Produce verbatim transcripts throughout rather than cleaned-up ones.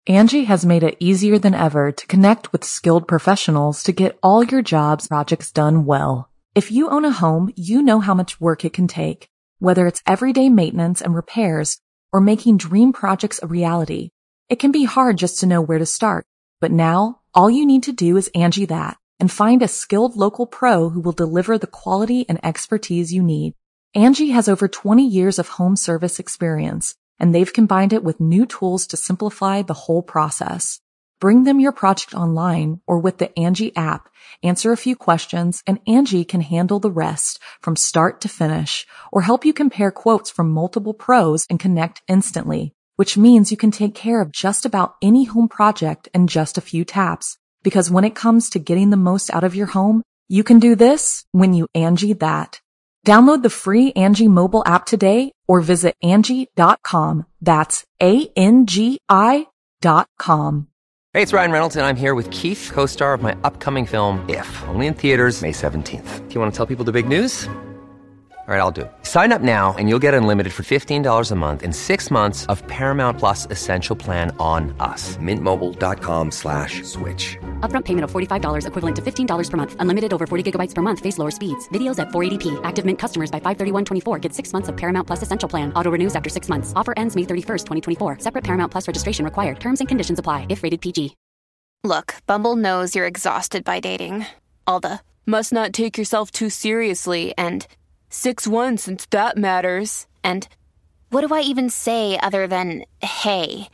Angie has made it easier than ever to connect with skilled professionals to get all your jobs projects done well. If you own a home, you know how much work it can take, whether it's everyday maintenance and repairs or making dream projects a reality. It can be hard just to know where to start, but now all you need to do is Angie that and find a skilled local pro who will deliver the quality and expertise you need. Angie has over twenty years of home service experience, and they've combined it with new tools to simplify the whole process. Bring them your project online or with the Angie app, answer a few questions, and Angie can handle the rest from start to finish, or help you compare quotes from multiple pros and connect instantly, which means you can take care of just about any home project in just a few taps. Because when it comes to getting the most out of your home, you can do this when you Angie that. Download the free Angie mobile app today or visit Angie dot com. That's A N G I dot com. Hey, it's Ryan Reynolds, and I'm here with Keith, co-star of my upcoming film, If, only in theaters May seventeenth. Do you want to tell people the big news? All right, I'll do it. Sign up now and you'll get unlimited for fifteen dollars a month and six months of Paramount Plus Essential Plan on us. Mint Mobile dot com slash switch. Upfront payment of forty-five dollars equivalent to fifteen dollars per month. Unlimited over forty gigabytes per month. Face lower speeds. Videos at four eighty p. Active Mint customers by five thirty-one twenty-four get six months of Paramount Plus Essential Plan. Auto renews after six months. Offer ends May thirty-first, twenty twenty-four. Separate Paramount Plus registration required. Terms and conditions apply if rated P G. Look, Bumble knows you're exhausted by dating. All the, must not take yourself too seriously, and six one since that matters. And what do I even say other than, hey?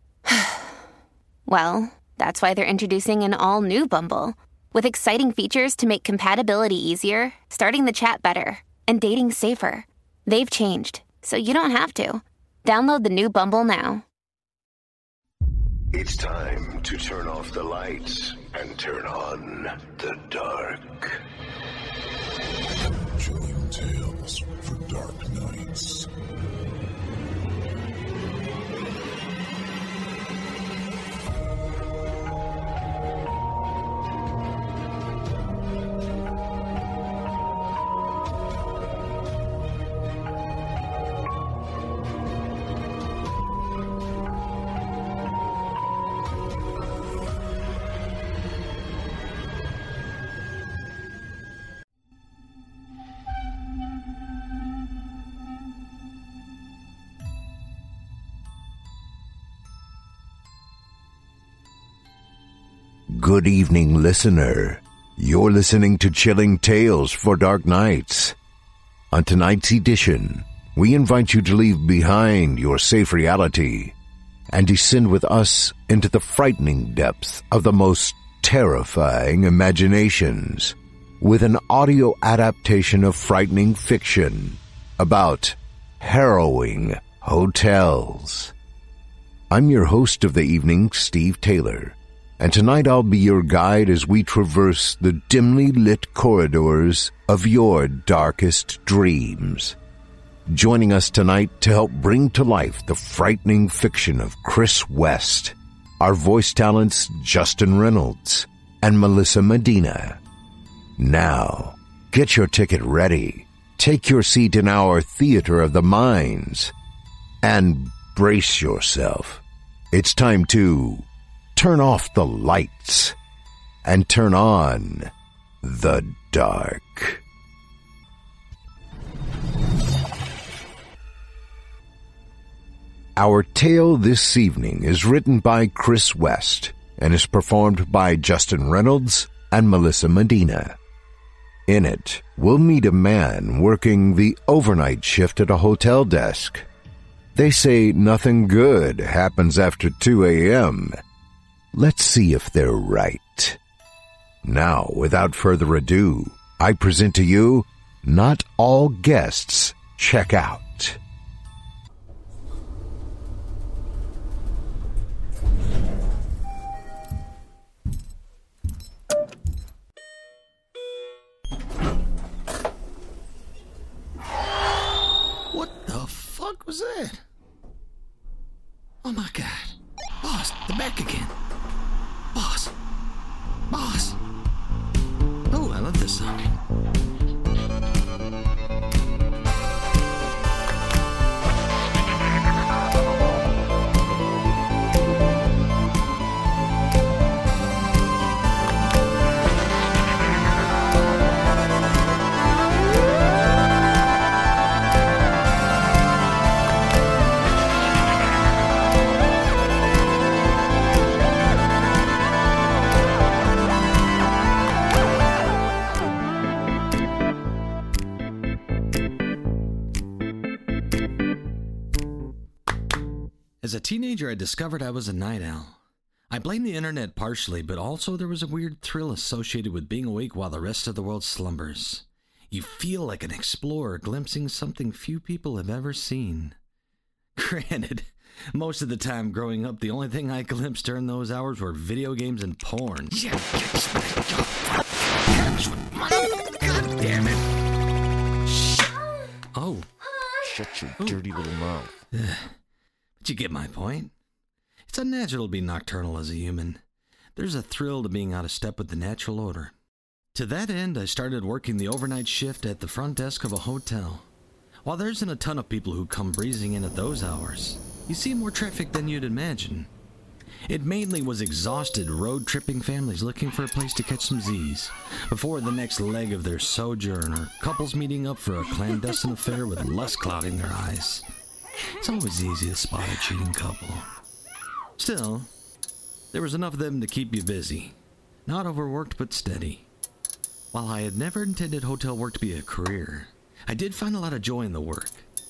Well, that's why they're introducing an all-new Bumble, with exciting features to make compatibility easier, starting the chat better, and dating safer. They've changed, so you don't have to. Download the new Bumble now. It's time to turn off the lights and turn on the dark. Chilling tales for dark nights. Good evening, listener. You're listening to Chilling Tales for Dark Nights. On tonight's edition, we invite you to leave behind your safe reality and descend with us into the frightening depths of the most terrifying imaginations with an audio adaptation of frightening fiction about harrowing hotels. I'm your host of the evening, Steve Taylor. And tonight I'll be your guide as we traverse the dimly lit corridors of your darkest dreams. Joining us tonight to help bring to life the frightening fiction of Chris West, our voice talents Justin Reynolds and Melissa Medina. Now, get your ticket ready, take your seat in our theater of the minds, and brace yourself. It's time to turn off the lights and turn on the dark. Our tale this evening is written by Chris West and is performed by Justin Reynolds and Melissa Medina. In it, we'll meet a man working the overnight shift at a hotel desk. They say nothing good happens after two a.m., Let's see if they're right. Now, without further ado, I present to you Not All Guests Check Out. What the fuck was that? Oh my god. Boss, they're back again. Boss. Boss. Oh, I love this song. As a teenager, I discovered I was a night owl. I blame the internet partially, but also there was a weird thrill associated with being awake while the rest of the world slumbers. You feel like an explorer glimpsing something few people have ever seen. Granted, most of the time growing up, the only thing I glimpsed during those hours were video games and porn. God damn it. Oh. Shut your dirty little mouth. But you get my point. It's unnatural to be nocturnal as a human. There's a thrill to being out of step with the natural order. To that end, I started working the overnight shift at the front desk of a hotel. While there isn't a ton of people who come breezing in at those hours, you see more traffic than you'd imagine. It mainly was exhausted road-tripping families looking for a place to catch some Z's before the next leg of their sojourn, or couples meeting up for a clandestine affair with lust clouding their eyes. It's always easy to spot a cheating couple. Still, there was enough of them to keep you busy. Not overworked, but steady. While I had never intended hotel work to be a career, I did find a lot of joy in the work.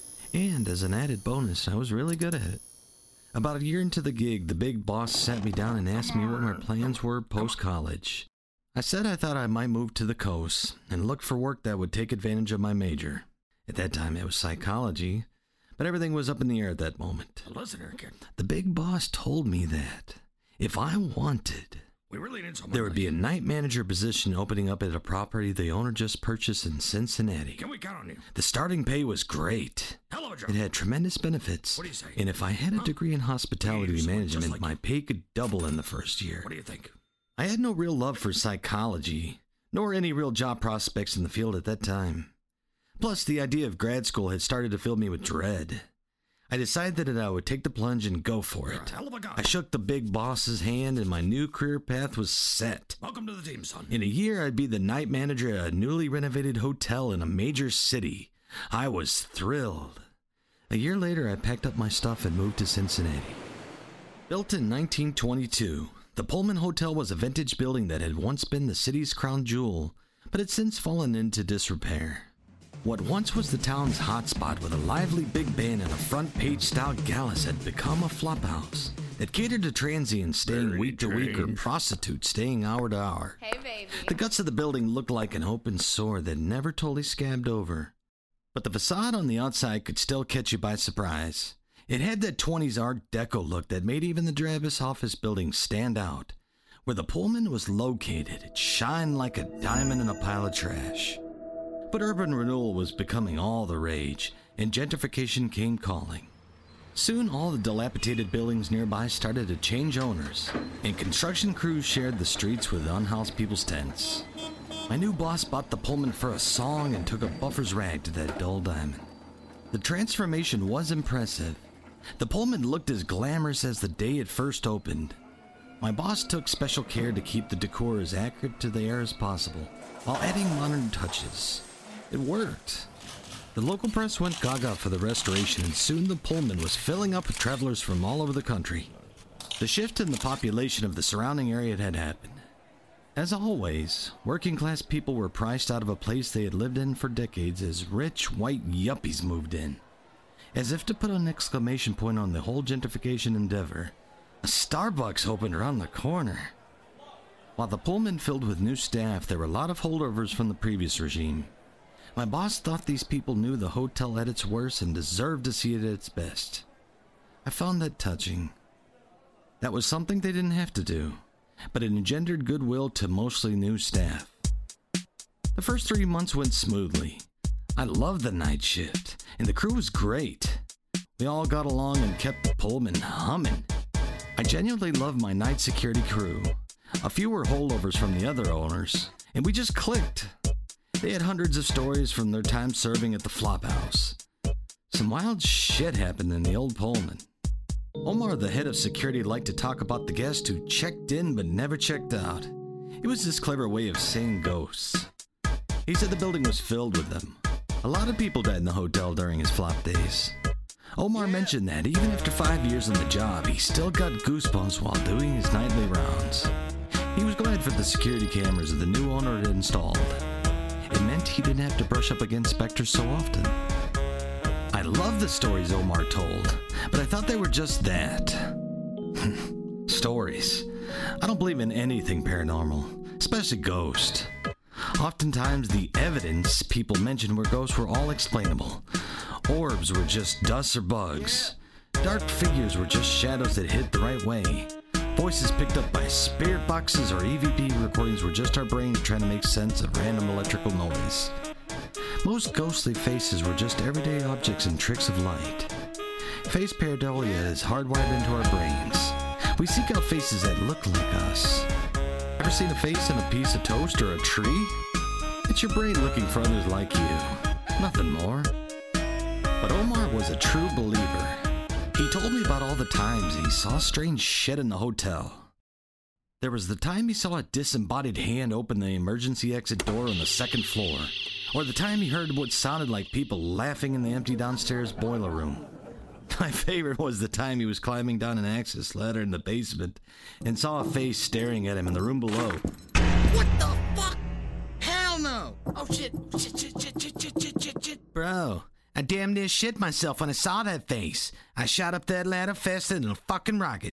And as an added bonus, I was really good at it. About a year into the gig, the big boss sat me down and asked me what my plans were post-college. I said I thought I might move to the coast and look for work that would take advantage of my major. At that time, it was psychology, but everything was up in the air at that moment. The big boss told me that if I wanted, We really need someone there would be a night manager position opening up at a property the owner just purchased in Cincinnati. Can we count on you? The starting pay was great. Hello, Joe. It had tremendous benefits. What do you say? And if I had a Huh? degree in hospitality We need someone management, just like my you. pay could double in the first year. What do you think? I had no real love for psychology, nor any real job prospects in the field at that time. Plus, the idea of grad school had started to fill me with dread. I decided that I would take the plunge and go for You're a it. hell of a guy. I shook the big boss's hand and my new career path was set. Welcome to the team, son. In a year, I'd be the night manager at a newly renovated hotel in a major city. I was thrilled. A year later, I packed up my stuff and moved to Cincinnati. Built in nineteen twenty-two, the Pullman Hotel was a vintage building that had once been the city's crown jewel, but had since fallen into disrepair. What once was the town's hotspot with a lively big band and a front-page-style gallus had become a flophouse that catered to transients staying Very week to week or strange. prostitutes staying hour to hour. Hey, baby. The guts of the building looked like an open sore that never totally scabbed over. But the facade on the outside could still catch you by surprise. It had that twenties Art Deco look that made even the Dravis office building stand out. Where the Pullman was located, it shined like a diamond in a pile of trash. But urban renewal was becoming all the rage, and gentrification came calling. Soon all the dilapidated buildings nearby started to change owners, and construction crews shared the streets with unhoused people's tents. My new boss bought the Pullman for a song and took a buffer's rag to that dull diamond. The transformation was impressive. The Pullman looked as glamorous as the day it first opened. My boss took special care to keep the decor as accurate to the era as possible, while adding modern touches. It worked. The local press went gaga for the restoration, and soon the Pullman was filling up with travelers from all over the country. The shift in the population of the surrounding area had happened. As always, working-class people were priced out of a place they had lived in for decades as rich, white yuppies moved in. As if to put an exclamation point on the whole gentrification endeavor, a Starbucks opened around the corner. While the Pullman filled with new staff, there were a lot of holdovers from the previous regime. My boss thought these people knew the hotel at its worst and deserved to see it at its best. I found that touching. That was something they didn't have to do, but it engendered goodwill to mostly new staff. The first three months went smoothly. I loved the night shift, and the crew was great. We all got along and kept the Pullman humming. I genuinely loved my night security crew. A few were holdovers from the other owners, and we just clicked. They had hundreds of stories from their time serving at the Flophouse. Some wild shit happened in the old Pullman. Omar, the head of security, liked to talk about the guest who checked in but never checked out. It was his clever way of saying ghosts. He said the building was filled with them. A lot of people died in the hotel during his flop days. Omar mentioned that even after five years on the job, he still got goosebumps while doing his nightly rounds. He was glad for the security cameras that the new owner had installed. It meant he didn't have to brush up against specters so often. I I love the stories Omar told, but I thought they were just that. Stories. I don't believe in anything paranormal, especially ghosts. Oftentimes, the evidence people mentioned were ghosts were all explainable. Orbs were just dust or bugs. Dark figures were just shadows that hit the right way. Voices picked up by spirit boxes or E V P recordings were just our brains trying to make sense of random electrical noise. Most ghostly faces were just everyday objects and tricks of light. Face pareidolia is hardwired into our brains. We seek out faces that look like us. Ever seen a face in a piece of toast or a tree? It's your brain looking for others like you. Nothing more. But Omar was a true believer. He told me about all the times he saw strange shit in the hotel. There was the time he saw a disembodied hand open the emergency exit door on the second floor, or the time he heard what sounded like people laughing in the empty downstairs boiler room. My favorite was the time he was climbing down an access ladder in the basement and saw a face staring at him in the room below. What the fuck? Hell no! Oh shit, shit, shit, shit, shit, shit, shit, shit, shit. Bro, I damn near shit myself when I saw that face. I shot up that ladder faster than a fucking rocket.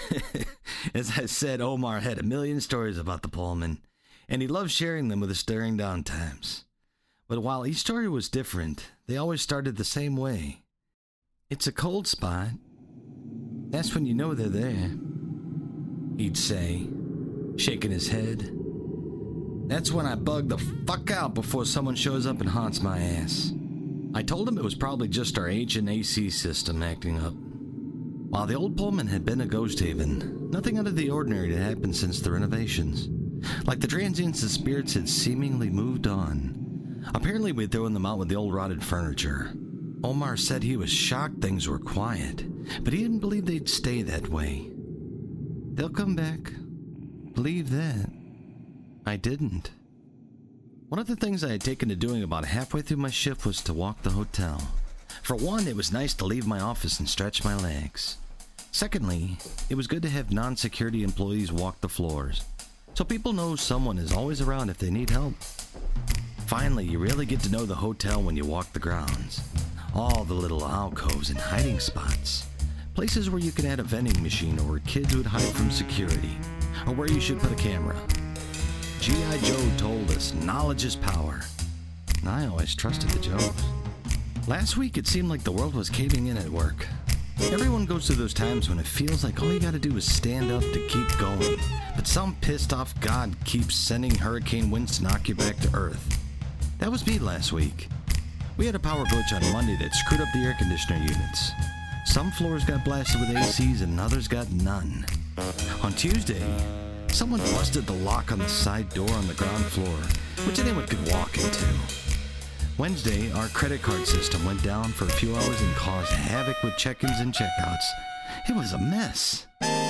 As I said, Omar had a million stories about the Pullman, and he loved sharing them with us during downtimes. But while each story was different, they always started the same way. It's a cold spot. That's when you know they're there, he'd say, shaking his head. That's when I bug the fuck out before someone shows up and haunts my ass. I told him it was probably just our ancient A C system acting up. While the old Pullman had been a ghost haven, nothing out of the ordinary had happened since the renovations. Like the transients, the spirits had seemingly moved on. Apparently we'd thrown them out with the old rotted furniture. Omar said he was shocked things were quiet, but he didn't believe they'd stay that way. They'll come back. Believe that. I didn't. One of the things I had taken to doing about halfway through my shift was to walk the hotel. For one, it was nice to leave my office and stretch my legs. Secondly, it was good to have non-security employees walk the floors, so people know someone is always around if they need help. Finally, you really get to know the hotel when you walk the grounds. All the little alcoves and hiding spots. Places where you can add a vending machine or where kids would hide from security, or where you should put a camera. G I. Joe told us knowledge is power, and I always trusted the Joes. Last week, it seemed like the world was caving in at work. Everyone goes through those times when it feels like all you gotta do is stand up to keep going, but some pissed off god keeps sending hurricane winds to knock you back to earth. That was me last week. We had a power glitch on Monday that screwed up the air conditioner units. Some floors got blasted with A Cs and others got none. On Tuesday, someone busted the lock on the side door on the ground floor, which anyone could walk into. Wednesday, our credit card system went down for a few hours and caused havoc with check-ins and checkouts. It was a mess.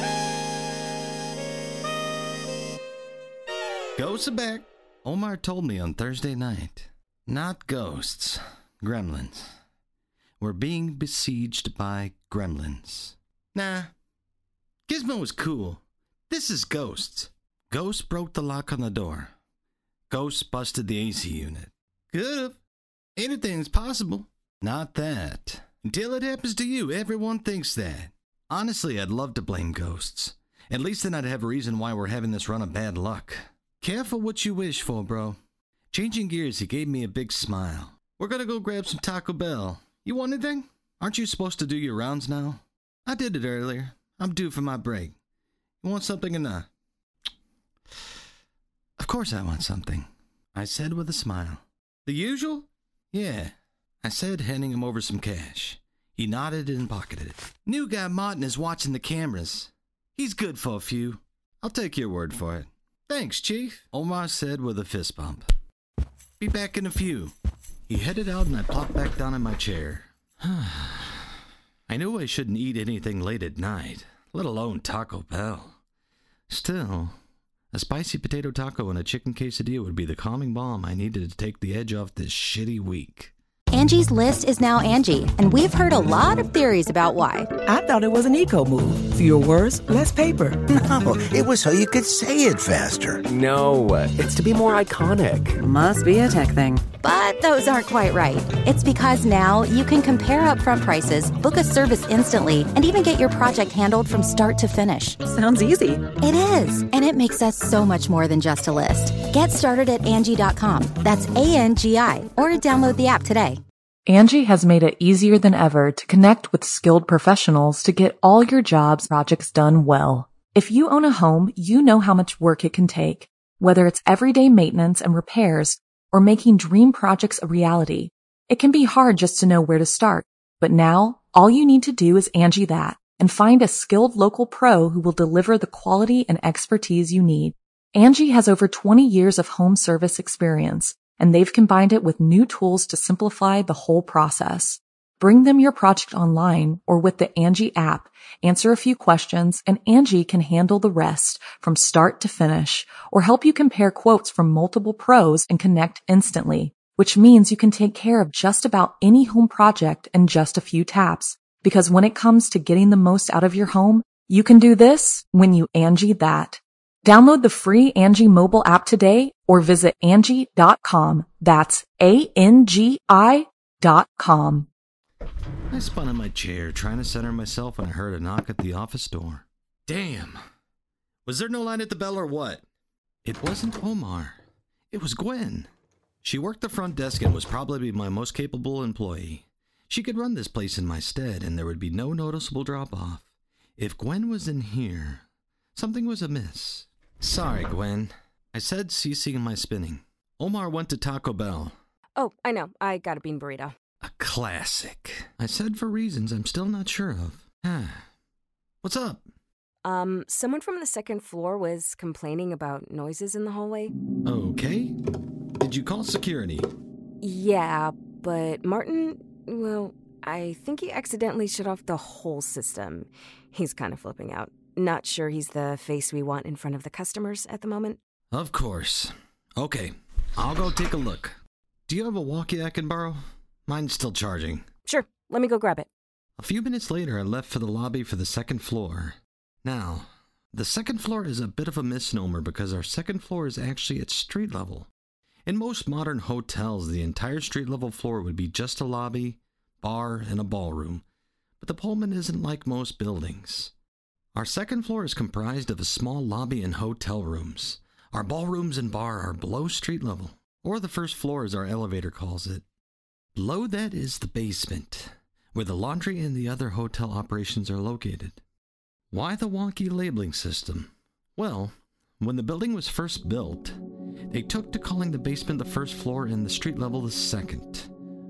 Ghosts are back, Omar told me on Thursday night. Not ghosts, gremlins. We're being besieged by gremlins. Nah, Gizmo was cool. This is ghosts. Ghosts broke the lock on the door. Ghosts busted the A C unit. Could've. Anything's possible. Not that. Until it happens to you, everyone thinks that. Honestly, I'd love to blame ghosts. At least then I'd have a reason why we're having this run of bad luck. Careful what you wish for, bro. Changing gears, he gave me a big smile. We're gonna go grab some Taco Bell. You want anything? Aren't you supposed to do your rounds now? I did it earlier. I'm due for my break. You want something or not? Of course I want something, I said with a smile. The usual? Yeah, I said, handing him over some cash. He nodded and pocketed it. New guy Martin is watching the cameras. He's good for a few. I'll take your word for it. Thanks, Chief, Omar said with a fist bump. Be back in a few. He headed out and I plopped back down in my chair. I knew I shouldn't eat anything late at night, let alone Taco Bell. Still, a spicy potato taco and a chicken quesadilla would be the calming balm I needed to take the edge off this shitty week. Angie's List is now Angie, and we've heard a lot of theories about why. I thought it was an eco move. Fewer words, less paper. No, it was so you could say it faster. No, it's to be more iconic. Must be a tech thing. But those aren't quite right. It's because now you can compare upfront prices, book a service instantly, and even get your project handled from start to finish. Sounds easy. It is, and it makes us so much more than just a list. Get started at Angie dot com. That's A N G I, or download the app today. Angie has made it easier than ever to connect with skilled professionals to get all your jobs projects done well. If you own a home, you know how much work it can take, whether it's everyday maintenance and repairs or making dream projects a reality. It can be hard just to know where to start, but now all you need to do is Angie that and find a skilled local pro who will deliver the quality and expertise you need. Angie has over twenty years of home service experience, and they've combined it with new tools to simplify the whole process. Bring them your project online or with the Angie app, answer a few questions, and Angie can handle the rest from start to finish, or help you compare quotes from multiple pros and connect instantly, which means you can take care of just about any home project in just a few taps. Because when it comes to getting the most out of your home, you can do this when you Angie that. Download the free Angie mobile app today or visit Angie dot com. That's A N G I dot com. I spun in my chair, trying to center myself, when I heard a knock at the office door. Damn! Was there no line at the bell or what? It wasn't Omar. It was Gwen. She worked the front desk and was probably my most capable employee. She could run this place in my stead, and there would be no noticeable drop-off. If Gwen was in here, something was amiss. Sorry, Gwen. I said, ceasing my spinning. Omar went to Taco Bell. Oh, I know. I got a bean burrito. A classic. I said for reasons I'm still not sure of. What's up? Um, someone from the second floor was complaining about noises in the hallway. Okay. Did you call security? Yeah, but Martin, well, I think he accidentally shut off the whole system. He's kind of flipping out. Not sure he's the face we want in front of the customers at the moment. Of course. Okay, I'll go take a look. Do you have a walkie I can borrow? Mine's still charging. Sure, let me go grab it. A few minutes later, I left for the lobby for the second floor. Now, the second floor is a bit of a misnomer because our second floor is actually at street level. In most modern hotels, the entire street level floor would be just a lobby, bar, and a ballroom. But the Pullman isn't like most buildings. Our second floor is comprised of a small lobby and hotel rooms. Our ballrooms and bar are below street level, or the first floor as our elevator calls it. Below that is the basement, where the laundry and the other hotel operations are located. Why the wonky labeling system? Well, when the building was first built, they took to calling the basement the first floor and the street level the second.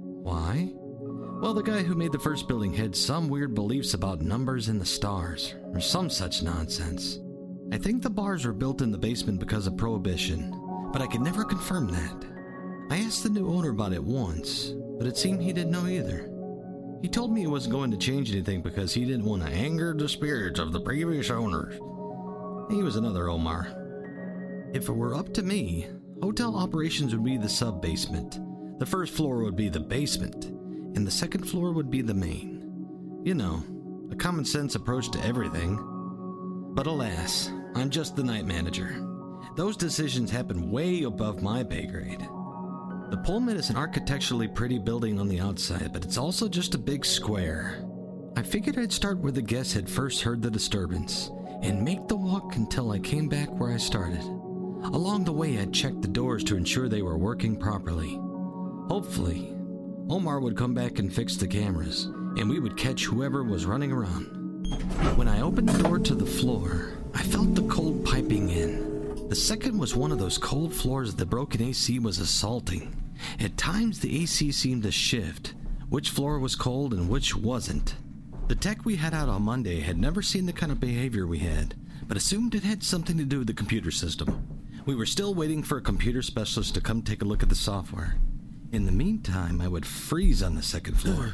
Why? Well, the guy who made the first building had some weird beliefs about numbers and the stars, or some such nonsense. I think the bars were built in the basement because of Prohibition, but I could never confirm that. I asked the new owner about it once, but it seemed he didn't know either. He told me he wasn't going to change anything because he didn't want to anger the spirits of the previous owners. He was another Omar. If it were up to me, hotel operations would be the sub-basement, the first floor would be the basement, and the second floor would be the main. You know, a common sense approach to everything. But alas, I'm just the night manager. Those decisions happen way above my pay grade. The Pullman is an architecturally pretty building on the outside, but it's also just a big square. I figured I'd start where the guests had first heard the disturbance, and make the walk until I came back where I started. Along the way, I'd check the doors to ensure they were working properly. Hopefully, Omar would come back and fix the cameras, and we would catch whoever was running around. When I opened the door to the floor, I felt the cold piping in. The second was one of those cold floors the broken A C was assaulting. At times, the A C seemed to shift, which floor was cold and which wasn't. The tech we had out on Monday had never seen the kind of behavior we had, but assumed it had something to do with the computer system. We were still waiting for a computer specialist to come take a look at the software. In the meantime, I would freeze on the second floor.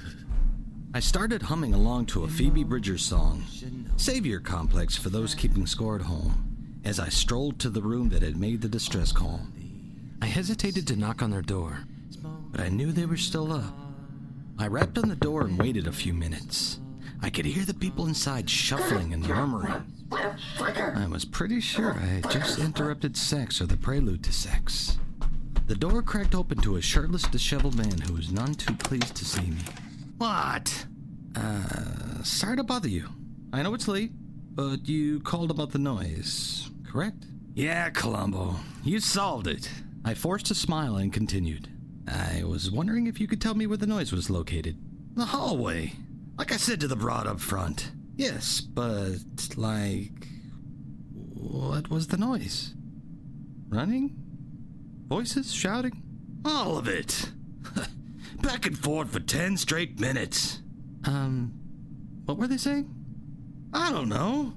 I started humming along to a Phoebe Bridgers song, Savior Complex for those keeping score at home, as I strolled to the room that had made the distress call. I hesitated to knock on their door, but I knew they were still up. I rapped on the door and waited a few minutes. I could hear the people inside shuffling and murmuring. I was pretty sure I had just interrupted sex or the prelude to sex. The door cracked open to a shirtless, disheveled man who was none too pleased to see me. What? Uh, sorry to bother you. I know it's late, but you called about the noise, correct? Yeah, Columbo. You solved it. I forced a smile and continued. I was wondering if you could tell me where the noise was located. The hallway. Like I said to the broad up front. Yes, but, like... what was the noise? Running? Voices? Shouting? All of it. Back and forth for ten straight minutes. Um, what were they saying? I don't know.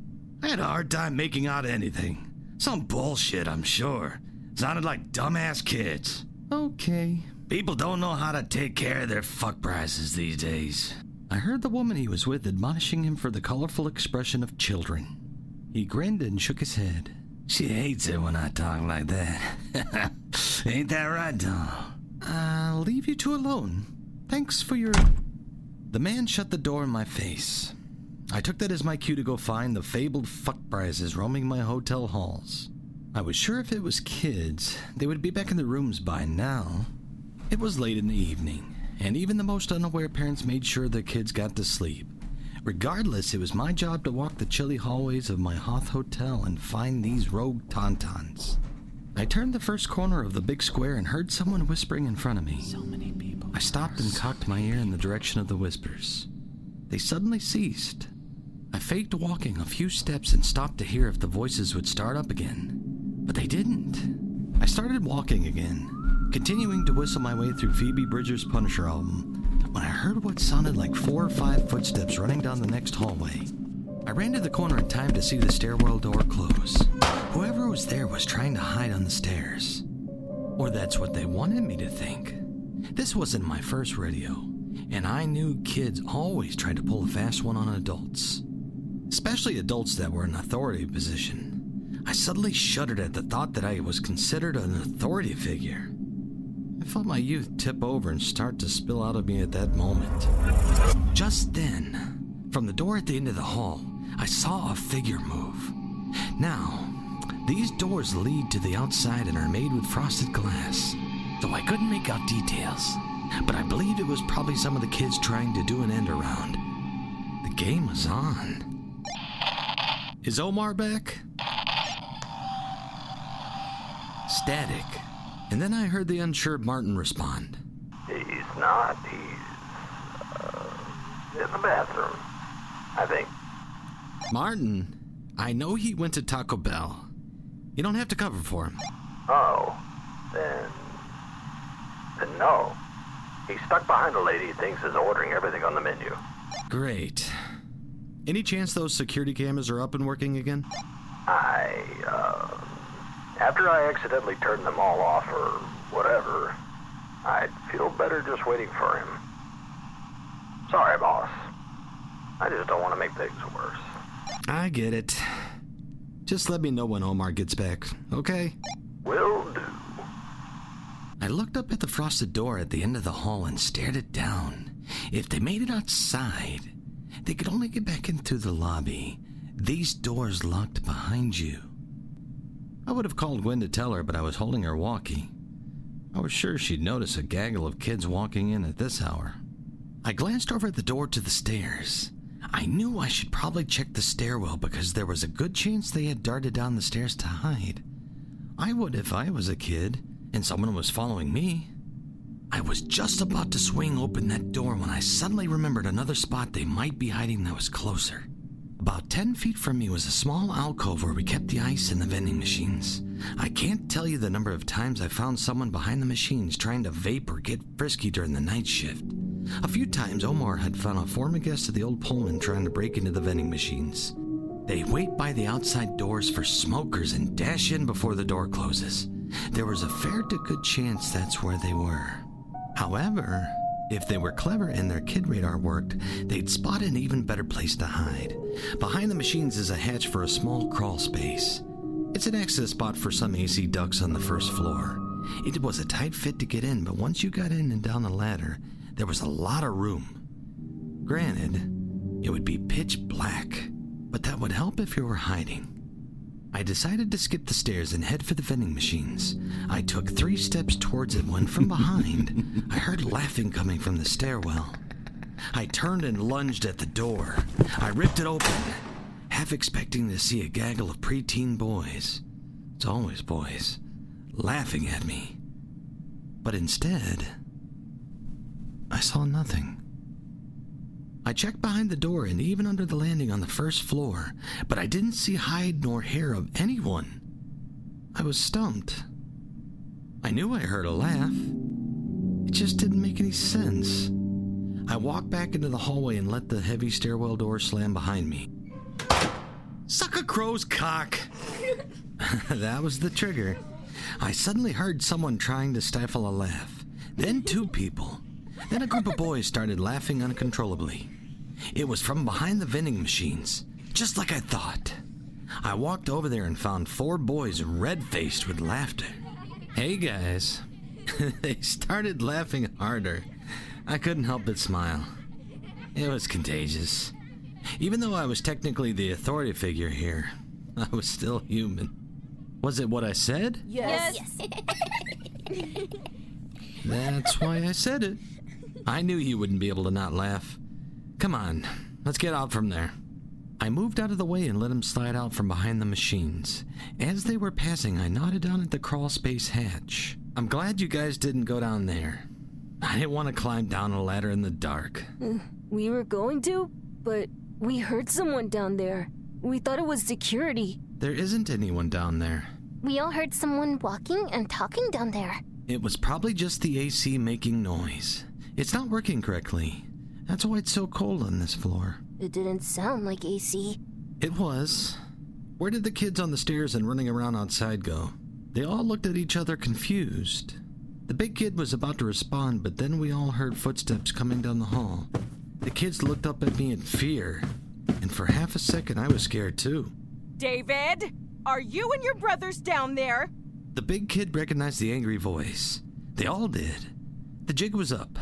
I had a hard time making out anything. Some bullshit, I'm sure. Sounded like dumbass kids. Okay. People don't know how to take care of their fuck prizes these days. I heard the woman he was with admonishing him for the colorful expression of children. He grinned and shook his head. She hates it when I talk like that. Ain't that right, doll? I'll leave you two alone. Thanks for your... The man shut the door in my face. I took that as my cue to go find the fabled fuck prizes roaming my hotel halls. I was sure if it was kids, they would be back in their rooms by now. It was late in the evening, and even the most unaware parents made sure their kids got to sleep. Regardless, it was my job to walk the chilly hallways of my Hoth Hotel and find these rogue tauntauns. I turned the first corner of the big square and heard someone whispering in front of me. So many people. I stopped and cocked my ear in the direction of the whispers. They suddenly ceased. I faked walking a few steps and stopped to hear if the voices would start up again. But they didn't. I started walking again, continuing to whistle my way through Phoebe Bridgers' Punisher album, when I heard what sounded like four or five footsteps running down the next hallway. I ran to the corner in time to see the stairwell door close. Whoever was there was trying to hide on the stairs. Or that's what they wanted me to think. This wasn't my first rodeo, and I knew kids always tried to pull a fast one on adults. Especially adults that were in authority position. I suddenly shuddered at the thought that I was considered an authority figure. I felt my youth tip over and start to spill out of me at that moment. Just then, from the door at the end of the hall, I saw a figure move. Now, these doors lead to the outside and are made with frosted glass, though I couldn't make out details, but I believed it was probably some of the kids trying to do an end around. The game was on. Is Omar back? Static. And then I heard the unsure Martin respond. He's not. He's uh, in the bathroom, I think. Martin? I know he went to Taco Bell. You don't have to cover for him. Oh, then... Then no. He's stuck behind a lady he thinks is ordering everything on the menu. Great. Any chance those security cameras are up and working again? I, uh... After I accidentally turned them all off or whatever, I'd feel better just waiting for him. Sorry, boss. I just don't want to make things worse. I get it. Just let me know when Omar gets back, okay? Will do. I looked up at the frosted door at the end of the hall and stared it down. If they made it outside, they could only get back in through the lobby. These doors locked behind you. I would have called Gwen to tell her, but I was holding her walkie. I was sure she'd notice a gaggle of kids walking in at this hour. I glanced over at the door to the stairs. I knew I should probably check the stairwell because there was a good chance they had darted down the stairs to hide. I would if I was a kid and someone was following me. I was just about to swing open that door when I suddenly remembered another spot they might be hiding that was closer. About ten feet from me was a small alcove where we kept the ice and the vending machines. I can't tell you the number of times I found someone behind the machines trying to vape or get frisky during the night shift. A few times Omar had found a former guest of the old Pullman trying to break into the vending machines. They wait by the outside doors for smokers and dash in before the door closes. There was a fair to good chance that's where they were. However, if they were clever and their kid radar worked, they'd spot an even better place to hide. Behind the machines is a hatch for a small crawl space. It's an access spot for some A C ducts on the first floor. It was a tight fit to get in, but once you got in and down the ladder, there was a lot of room. Granted, it would be pitch black, but that would help if you were hiding. I decided to skip the stairs and head for the vending machines. I took three steps towards it when from behind, I heard laughing coming from the stairwell. I turned and lunged at the door. I ripped it open, half expecting to see a gaggle of preteen boys. It's always boys, laughing at me. But instead, I saw nothing. I checked behind the door and even under the landing on the first floor, but I didn't see hide nor hair of anyone. I was stumped. I knew I heard a laugh. It just didn't make any sense. I walked back into the hallway and let the heavy stairwell door slam behind me. Suck a crow's cock! That was the trigger. I suddenly heard someone trying to stifle a laugh. Then two people. Then a group of boys started laughing uncontrollably. It was from behind the vending machines, just like I thought. I walked over there and found four boys red-faced with laughter. Hey, guys. They started laughing harder. I couldn't help but smile. It was contagious. Even though I was technically the authority figure here, I was still human. Was it what I said? Yes. yes. That's why I said it. I knew you wouldn't be able to not laugh. Come on, let's get out from there. I moved out of the way and let him slide out from behind the machines. As they were passing, I nodded down at the crawl space hatch. I'm glad you guys didn't go down there. I didn't want to climb down a ladder in the dark. Uh, we were going to, but we heard someone down there. We thought it was security. There isn't anyone down there. We all heard someone walking and talking down there. It was probably just the A C making noise. It's not working correctly. That's why it's so cold on this floor. It didn't sound like A C. It was. Where did the kids on the stairs and running around outside go? They all looked at each other confused. The big kid was about to respond, but then we all heard footsteps coming down the hall. The kids looked up at me in fear, and for half a second I was scared too. David, are you and your brothers down there? The big kid recognized the angry voice. They all did. The jig was up.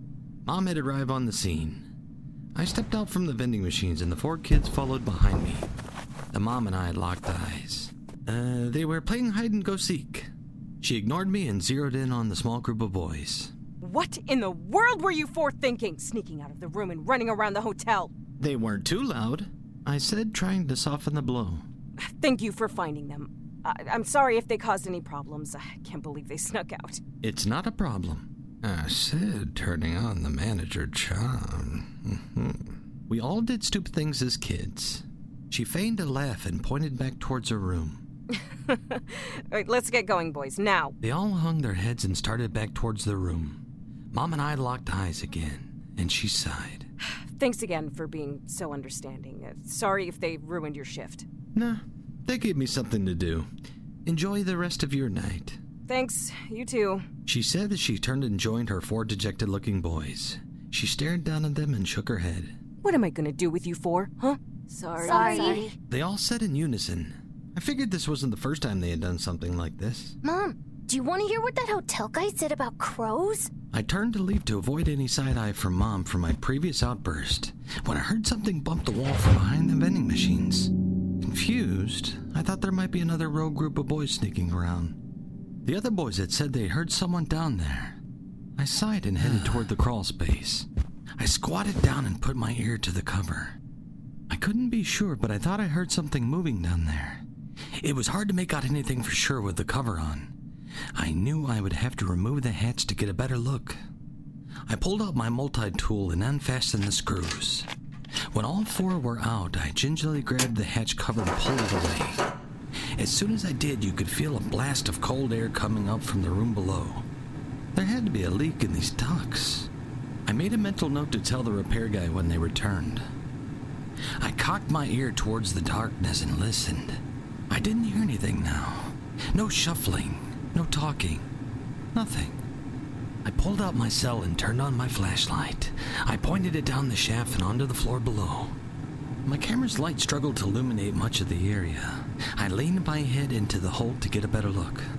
Mom had arrived on the scene. I stepped out from the vending machines and the four kids followed behind me. The mom and I locked eyes. Uh, they were playing hide-and-go-seek. She ignored me and zeroed in on the small group of boys. What in the world were you four thinking, sneaking out of the room and running around the hotel? They weren't too loud, I said, trying to soften the blow. Thank you for finding them. I- I'm sorry if they caused any problems. I can't believe they snuck out. It's not a problem. I said, turning on the manager charm. Mm-hmm. We all did stupid things as kids. She feigned a laugh and pointed back towards her room. All right, let's get going, boys, now. They all hung their heads and started back towards the room. Mom and I locked eyes again, and she sighed. Thanks again for being so understanding. Uh, sorry if they ruined your shift. Nah, they gave me something to do. Enjoy the rest of your night. Thanks, you too. She said as she turned and joined her four dejected-looking boys. She stared down at them and shook her head. What am I gonna do with you four, huh? Sorry. Sorry. They all said in unison. I figured this wasn't the first time they had done something like this. Mom, do you want to hear what that hotel guy said about crows? I turned to leave to avoid any side-eye from Mom for my previous outburst when I heard something bump the wall from behind the vending machines. Confused, I thought there might be another rogue group of boys sneaking around. The other boys had said they heard someone down there. I sighed and headed toward the crawl space. I squatted down and put my ear to the cover. I couldn't be sure, but I thought I heard something moving down there. It was hard to make out anything for sure with the cover on. I knew I would have to remove the hatch to get a better look. I pulled out my multi-tool and unfastened the screws. When all four were out, I gingerly grabbed the hatch cover and pulled it away. As soon as I did, you could feel a blast of cold air coming up from the room below. There had to be a leak in these ducts. I made a mental note to tell the repair guy when they returned. I cocked my ear towards the darkness and listened. I didn't hear anything now. No shuffling, no talking, nothing. I pulled out my cell and turned on my flashlight. I pointed it down the shaft and onto the floor below. My camera's light struggled to illuminate much of the area. I leaned my head into the hole to get a better look.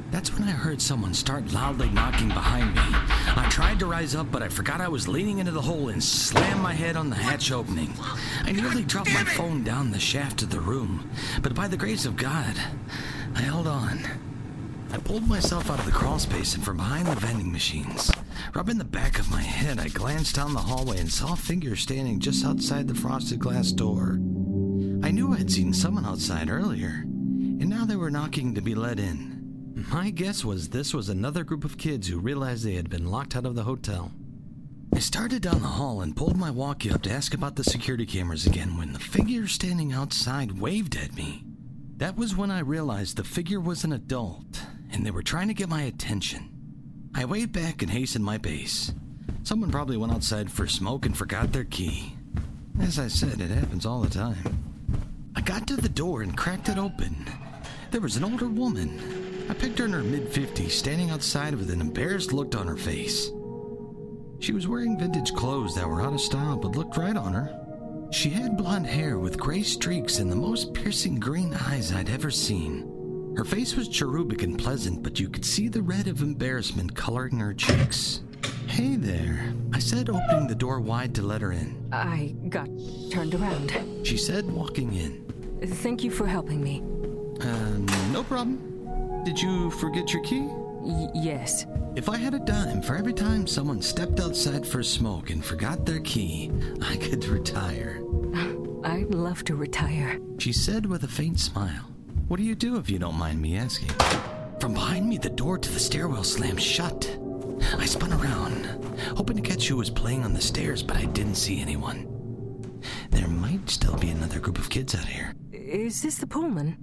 That's when I heard someone start loudly knocking behind me. I tried to rise up, but I forgot I was leaning into the hole and slammed my head on the hatch opening. I nearly dropped my phone down the shaft of the room, but by the grace of God, I held on. I pulled myself out of the crawl space and from behind the vending machines. Rubbing the back of my head, I glanced down the hallway and saw a figure standing just outside the frosted glass door. I knew I'd seen someone outside earlier, and now they were knocking to be let in. My guess was this was another group of kids who realized they had been locked out of the hotel. I started down the hall and pulled my walkie up to ask about the security cameras again when the figure standing outside waved at me. That was when I realized the figure was an adult, and they were trying to get my attention. I waved back and hastened my pace. Someone probably went outside for a smoke and forgot their key. As I said, it happens all the time. I got to the door and cracked it open. There was an older woman. I picked her in her mid-fifties, standing outside with an embarrassed look on her face. She was wearing vintage clothes that were out of style but looked right on her. She had blonde hair with gray streaks and the most piercing green eyes I'd ever seen. Her face was cherubic and pleasant, but you could see the red of embarrassment coloring her cheeks. "Hey there," I said, opening the door wide to let her in. I got turned around. She said, walking in. Thank you for helping me. Um, no problem. Did you forget your key? Y- yes. If I had a dime for every time someone stepped outside for a smoke and forgot their key, I could retire. I'd love to retire, she said with a faint smile. What do you do if you don't mind me asking? From behind me, the door to the stairwell slammed shut. I spun around, hoping to catch who was playing on the stairs, but I didn't see anyone. There might still be another group of kids out here. Is this the Pullman?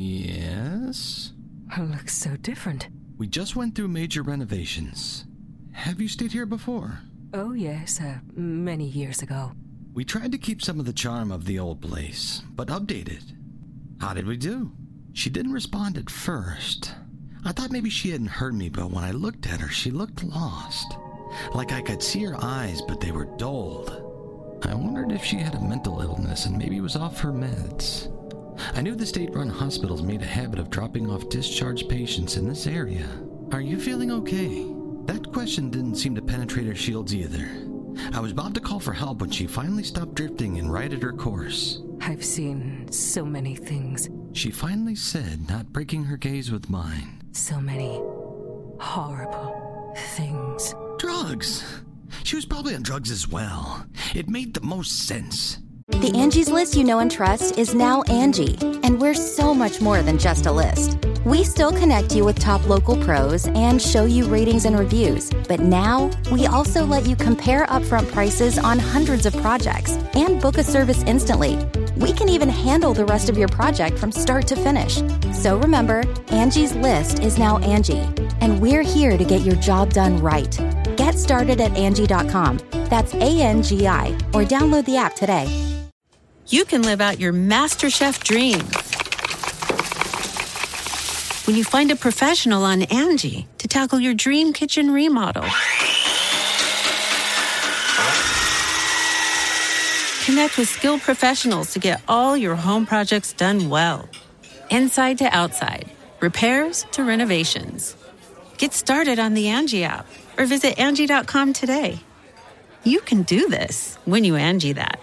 Yes. It looks so different. We just went through major renovations. Have you stayed here before? Oh, yes, uh, many years ago. We tried to keep some of the charm of the old place, but updated. How did we do? She didn't respond at first. I thought maybe she hadn't heard me, but when I looked at her, she looked lost. Like I could see her eyes, but they were dulled. I wondered if she had a mental illness and maybe was off her meds. I knew the state-run hospitals made a habit of dropping off discharged patients in this area. Are you feeling okay? That question didn't seem to penetrate her shields either. I was about to call for help when she finally stopped drifting and righted her course. I've seen so many things. She finally said, not breaking her gaze with mine. So many horrible things. Drugs. She was probably on drugs as well. It made the most sense. The Angie's List you know and trust is now Angie, and we're so much more than just a list. We still connect you with top local pros and show you ratings and reviews, but now we also let you compare upfront prices on hundreds of projects and book a service instantly. We can even handle the rest of your project from start to finish. So remember, Angie's List is now Angie, and we're here to get your job done right. Get started at Angie dot com. That's A N G I, or download the app today. You can live out your MasterChef dreams when you find a professional on Angie to tackle your dream kitchen remodel. Connect with skilled professionals to get all your home projects done well. Inside to outside, repairs to renovations. Get started on the Angie app or visit Angie dot com today. You can do this when you Angie that.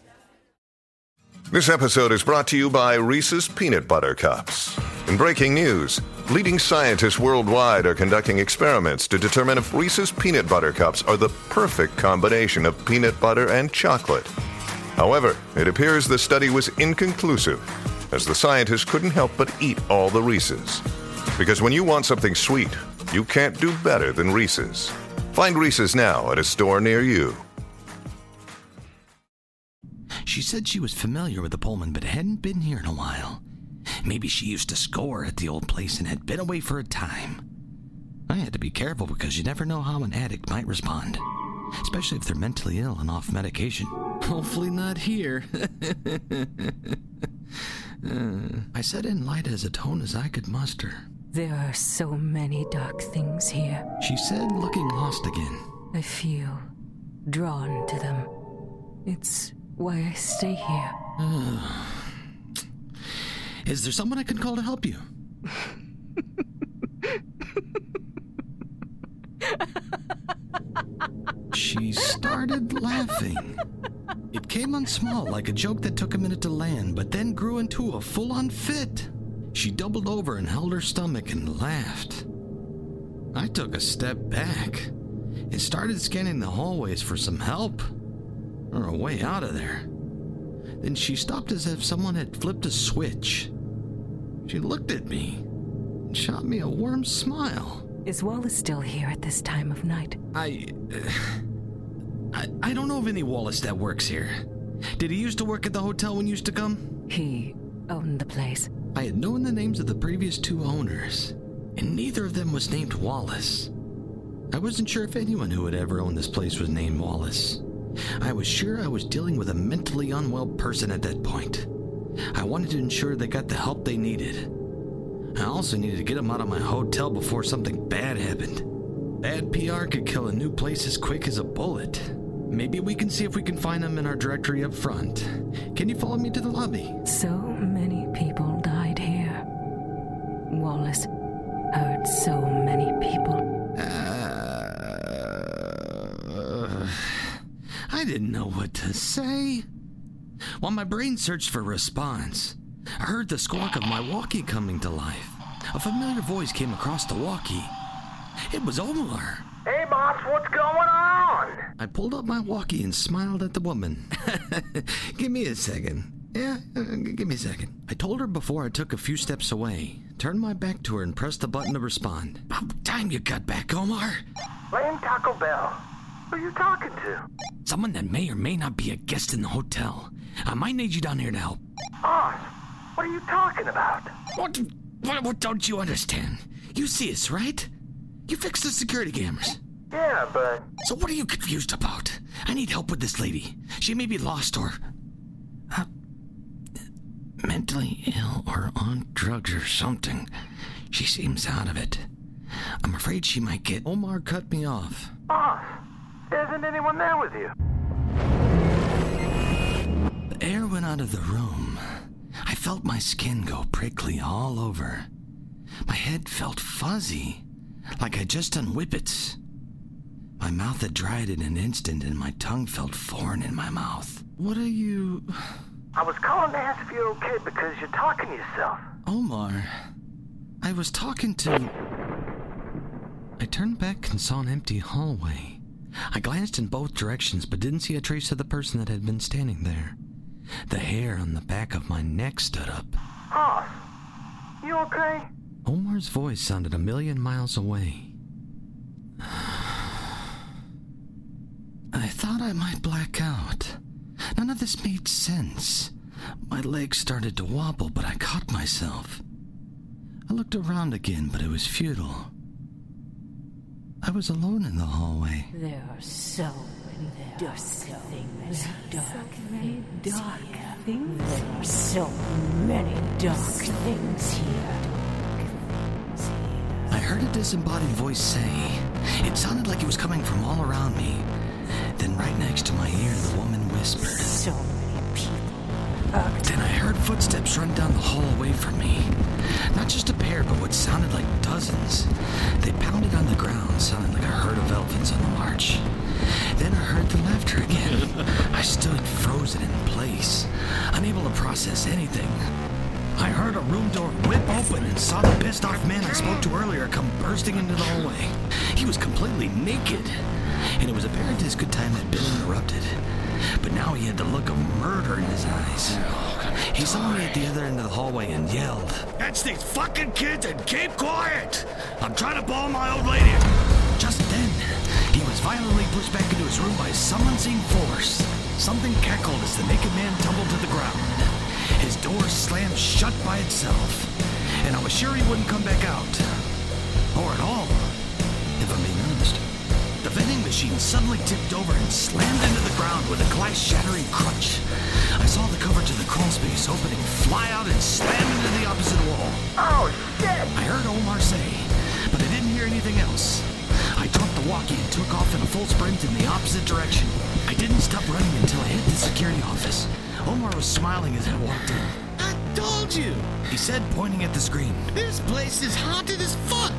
This episode is brought to you by Reese's Peanut Butter Cups. In breaking news, leading scientists worldwide are conducting experiments to determine if Reese's Peanut Butter Cups are the perfect combination of peanut butter and chocolate. However, it appears the study was inconclusive, as the scientists couldn't help but eat all the Reese's. Because when you want something sweet, you can't do better than Reese's. Find Reese's now at a store near you. She said she was familiar with the Pullman, but hadn't been here in a while. Maybe she used to score at the old place and had been away for a time. I had to be careful because you never know how an addict might respond, especially if they're mentally ill and off medication. Hopefully not here. uh, I said in light as a tone as I could muster. There are so many dark things here. She said, looking lost again. I feel drawn to them. It's why I stay here. Uh, is there someone I can call to help you? started laughing. It came on small, like a joke that took a minute to land, but then grew into a full-on fit. She doubled over and held her stomach and laughed. I took a step back and started scanning the hallways for some help or a way out of there. Then she stopped as if someone had flipped a switch. She looked at me and shot me a warm smile. Is Wallace still here at this time of night? I, uh, I... I don't know of any Wallace that works here. Did he used to work at the hotel when you used to come? He owned the place. I had known the names of the previous two owners, and neither of them was named Wallace. I wasn't sure if anyone who had ever owned this place was named Wallace. I was sure I was dealing with a mentally unwell person at that point. I wanted to ensure they got the help they needed. I also needed to get them out of my hotel before something bad happened. Bad P R could kill a new place as quick as a bullet. Maybe we can see if we can find them in our directory up front. Can you follow me to the lobby? So many people died here. Wallace hurt so many people. Uh, I didn't know what to say. While my brain searched for a response, I heard the squawk of my walkie coming to life. A familiar voice came across the walkie. It was Omar. Hey, boss, what's going on? I pulled up my walkie and smiled at the woman. Give me a second. Yeah, uh, give me a second. I told her before I took a few steps away, turned my back to her and pressed the button to respond. About time you got back, Omar. Lane Taco Bell. Who are you talking to? Someone that may or may not be a guest in the hotel. I might need you down here to help. Boss, what are you talking about? What, what, what don't you understand? You see us, right? You fixed the security cameras. Yeah, but... So what are you confused about? I need help with this lady. She may be lost or... Uh, mentally ill or on drugs or something. She seems out of it. I'm afraid she might get... Omar cut me off. Boss, isn't anyone there with you? The air went out of the room. I felt my skin go prickly all over. My head felt fuzzy, like I'd just done whippets. My mouth had dried in an instant and my tongue felt foreign in my mouth. What are you... I was calling to ask if you're okay because you're talking to yourself. Omar, I was talking to... I turned back and saw an empty hallway. I glanced in both directions but didn't see a trace of the person that had been standing there. The hair on the back of my neck stood up. Boss, you okay? Omar's voice sounded a million miles away. I thought I might black out. None of this made sense. My legs started to wobble, but I caught myself. I looked around again, but it was futile. I was alone in the hallway. There are so many dark things, dark things, dark things. There are so many dark things here. I heard a disembodied voice say. It sounded like it was coming from all around me. Then right next to my ear, the woman whispered. So many people. Then I heard footsteps run down the hall away from me. Not just a pair, but what sounded like dozens. They pounded on the ground, sounding like a herd of elephants on the march. Then I heard the laughter again. I stood frozen in place, unable to process anything. I heard a room door whip open and saw the pissed off man I spoke to earlier come bursting into the hallway. He was completely naked, and it was apparent his good time had been interrupted. But now he had the look of murder in his eyes. He saw me at the other end of the hallway and yelled, "Catch these fucking kids and keep quiet! I'm trying to ball my old lady!" Just then, he was violently pushed back into his room by some unseen force. Something cackled as the naked man tumbled to the ground. His door slammed shut by itself, and I was sure he wouldn't come back out. Or at all, if I'm being honest. The vending machine suddenly tipped over and slammed into the ground with a glass-shattering crunch. I saw the cover to the crawl space opening, fly out, and slam into the opposite wall. Oh, shit! I heard Omar say, but I didn't hear anything else. I dropped the walkie and took off in a full sprint in the opposite direction. I didn't stop running until I hit the security office. Omar was smiling as I walked in. I told you, he said, pointing at the screen. This place is haunted as fuck.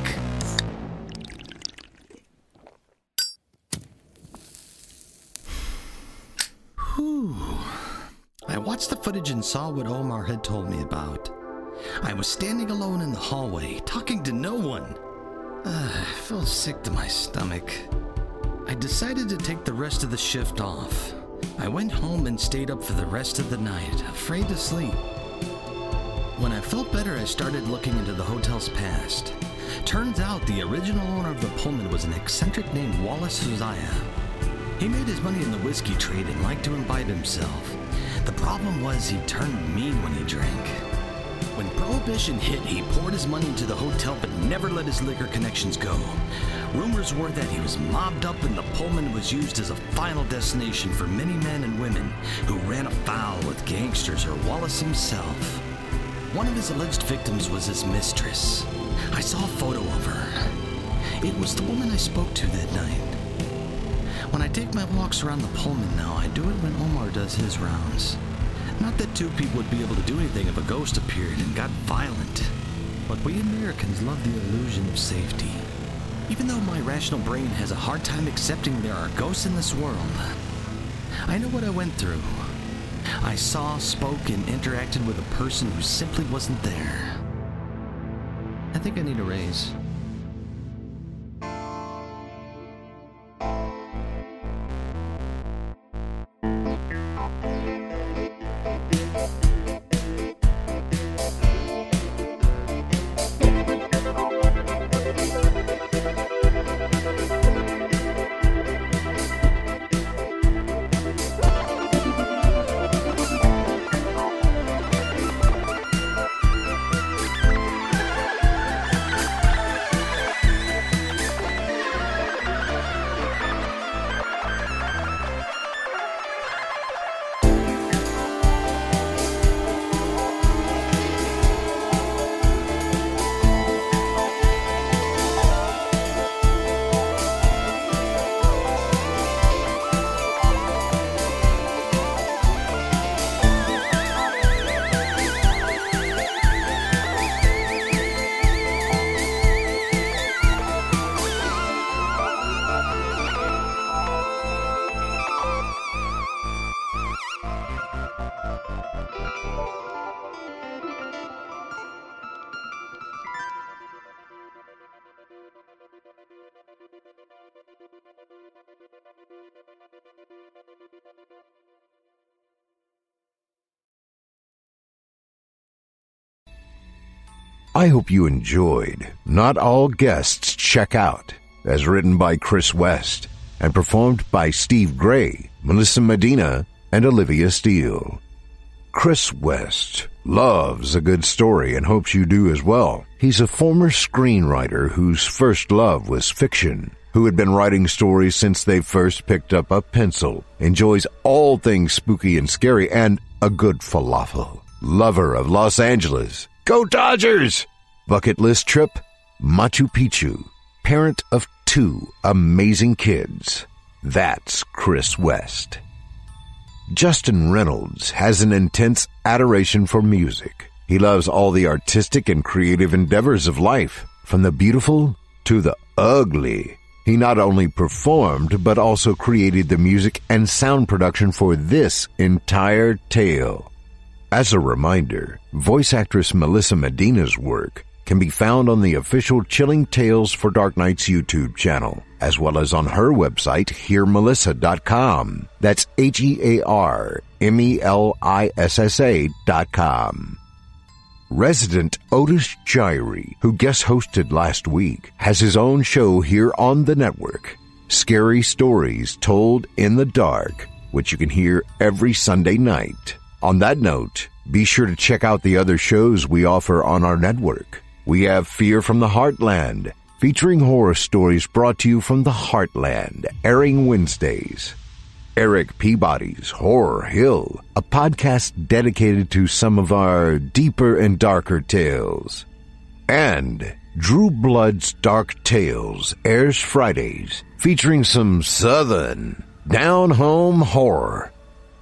watched the footage and saw what Omar had told me about. I was standing alone in the hallway, talking to no one. Uh, I felt sick to my stomach. I decided to take the rest of the shift off. I went home and stayed up for the rest of the night, afraid to sleep. When I felt better, I started looking into the hotel's past. Turns out the original owner of the Pullman was an eccentric named Wallace Josiah. He made his money in the whiskey trade and liked to imbibe himself. The problem was he turned mean when he drank. When Prohibition hit, he poured his money into the hotel but never let his liquor connections go. Rumors were that he was mobbed up and the Pullman was used as a final destination for many men and women who ran afoul with gangsters or Wallace himself. One of his alleged victims was his mistress. I saw a photo of her. It was the woman I spoke to that night. When I take my walks around the Pullman now, I do it when Omar does his rounds. Not that two people would be able to do anything if a ghost appeared and got violent. But we Americans love the illusion of safety. Even though my rational brain has a hard time accepting there are ghosts in this world, I know what I went through. I saw, spoke, and interacted with a person who simply wasn't there. I think I need a raise. I hope you enjoyed Not All Guests Check Out, as written by Chris West and performed by Steve Gray, Melissa Medina, and Olivia Steele. Chris West loves a good story and hopes you do as well. He's a former screenwriter whose first love was fiction, who had been writing stories since they first picked up a pencil, enjoys all things spooky and scary, and a good falafel. Lover of Los Angeles. Go Dodgers! Bucket list trip, Machu Picchu. Parent of two amazing kids. That's Chris West. Justin Reynolds has an intense adoration for music. He loves all the artistic and creative endeavors of life, from the beautiful to the ugly. He not only performed, but also created the music and sound production for this entire tale. As a reminder, voice actress Melissa Medina's work can be found on the official Chilling Tales for Dark Nights YouTube channel, as well as on her website, hear melissa dot com. That's H E A R M E L I S S A dot com. Resident Otis Gyrie, who guest hosted last week, has his own show here on the network, Scary Stories Told in the Dark, which you can hear every Sunday night. On that note, be sure to check out the other shows we offer on our network. We have Fear from the Heartland, featuring horror stories brought to you from the Heartland, airing Wednesdays. Eric Peabody's Horror Hill, a podcast dedicated to some of our deeper and darker tales. And Drew Blood's Dark Tales airs Fridays, featuring some southern, down-home horror.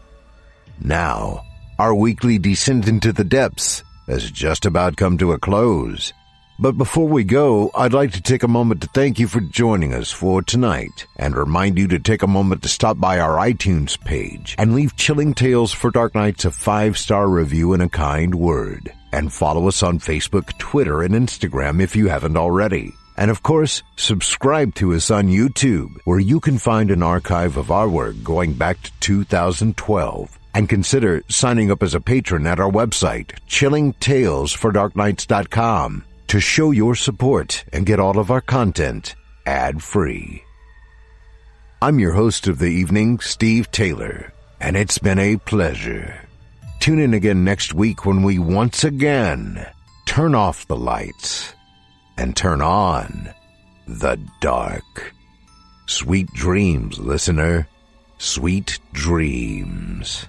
Now, our weekly descent into the depths has just about come to a close. But before we go, I'd like to take a moment to thank you for joining us for tonight and remind you to take a moment to stop by our iTunes page and leave Chilling Tales for Dark Nights a five-star review and a kind word. And follow us on Facebook, Twitter, and Instagram if you haven't already. And of course, subscribe to us on YouTube, where you can find an archive of our work going back to two thousand twelve. And consider signing up as a patron at our website, chilling tales for dark nights dot com. to show your support and get all of our content ad-free. I'm your host of the evening, Steve Taylor, and it's been a pleasure. Tune in again next week when we once again turn off the lights and turn on the dark. Sweet dreams, listener. Sweet dreams.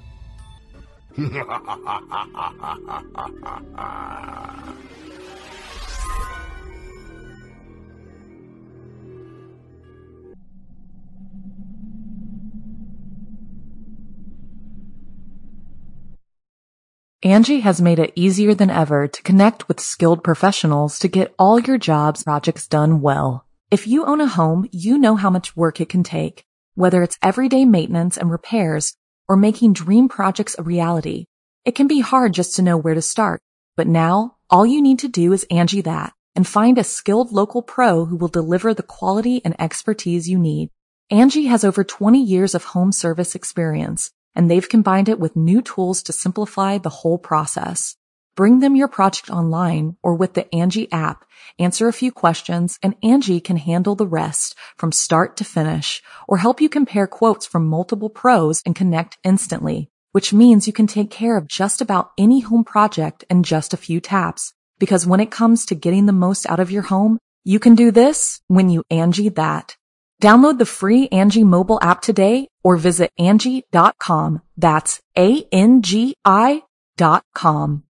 Angie has made it easier than ever to connect with skilled professionals to get all your jobs projects done well. If you own a home, you know how much work it can take, whether it's everyday maintenance and repairs or making dream projects a reality. It can be hard just to know where to start, but now all you need to do is Angie that and find a skilled local pro who will deliver the quality and expertise you need. Angie has over twenty years of home service experience, and they've combined it with new tools to simplify the whole process. Bring them your project online or with the Angie app, answer a few questions, and Angie can handle the rest from start to finish, or help you compare quotes from multiple pros and connect instantly, which means you can take care of just about any home project in just a few taps. Because when it comes to getting the most out of your home, you can do this when you Angie that. Download the free Angie mobile app today or visit Angie dot com. That's A N G I dot com.